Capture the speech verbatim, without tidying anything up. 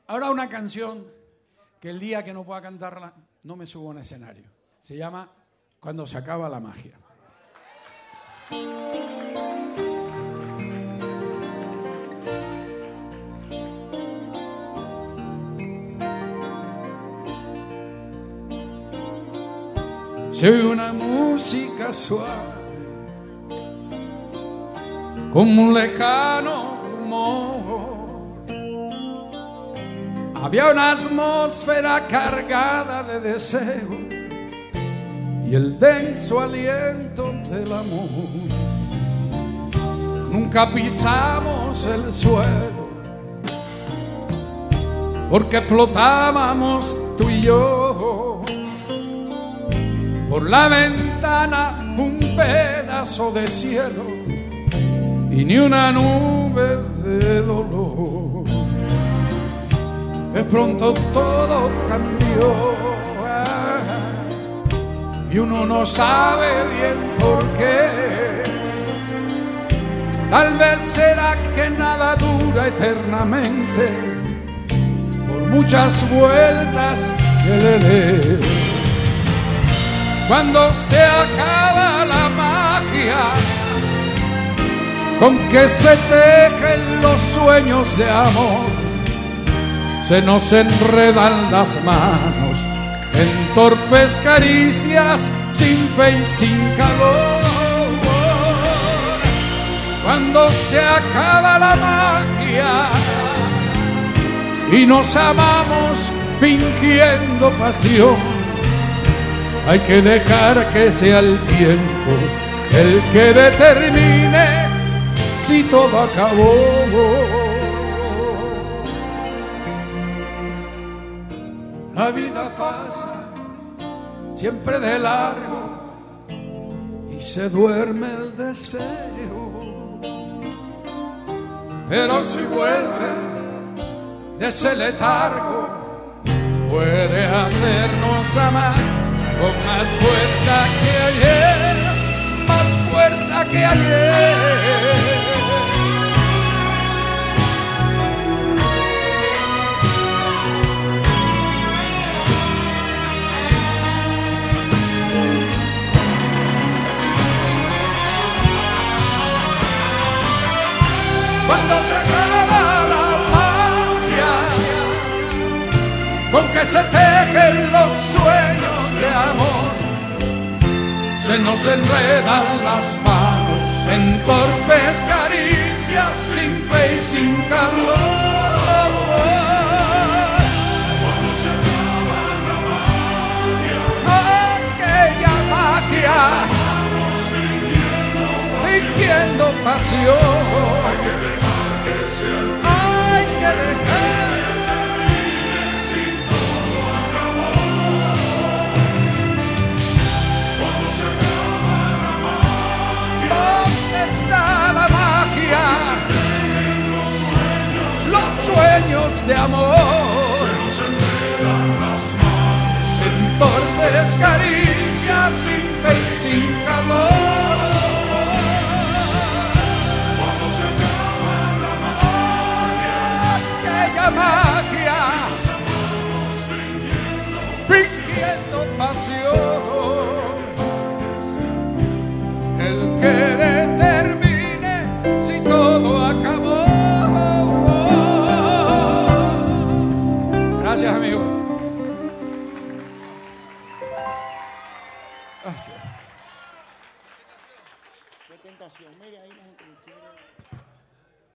Ahora una canción que el día que no pueda cantarla no me subo a un escenario. Se llama Cuando se acaba la magia. Se oye una música suave como un lejano rumor. Había una atmósfera cargada de deseo y el denso aliento del amor. Nunca pisamos el suelo porque flotábamos tú y yo. Por la ventana un pedazo de cielo y ni una nube de dolor. De pronto todo cambió y uno no sabe bien por qué. Tal vez será que nada dura eternamente, por muchas vueltas que le dé. Cuando se acaba la magia con que se tejen los sueños de amor, se nos enredan las manos en torpes caricias sin fe y sin calor. Cuando se acaba la magia y nos amamos fingiendo pasión, hay que dejar que sea el tiempo el que determine si todo acabó. La vida pasa siempre de largo y se duerme el deseo, pero si vuelve de ese letargo puede hacernos amar con más fuerza que ayer, más fuerza que ayer. Cuando se acaba la magia con que se tejen los sueños de amor, se nos enredan las manos en torpes caricias sin fe y sin calor. Cuando se acaba la magia, aquella magia fingiendo pasión, hay que dejar que sea el tiempo, hay que dejar si todo acabó. Cuando se acaba la magia, ¿dónde está la magia? Los sueños, los sueños de amor, se nos enredan las manos en torpes caricias sin fe y sin calor. Magia, fingiendo pasión, el que determine si todo acabó. Gracias, amigos. Gracias. Qué tentación, mire ahí la gente que quiere.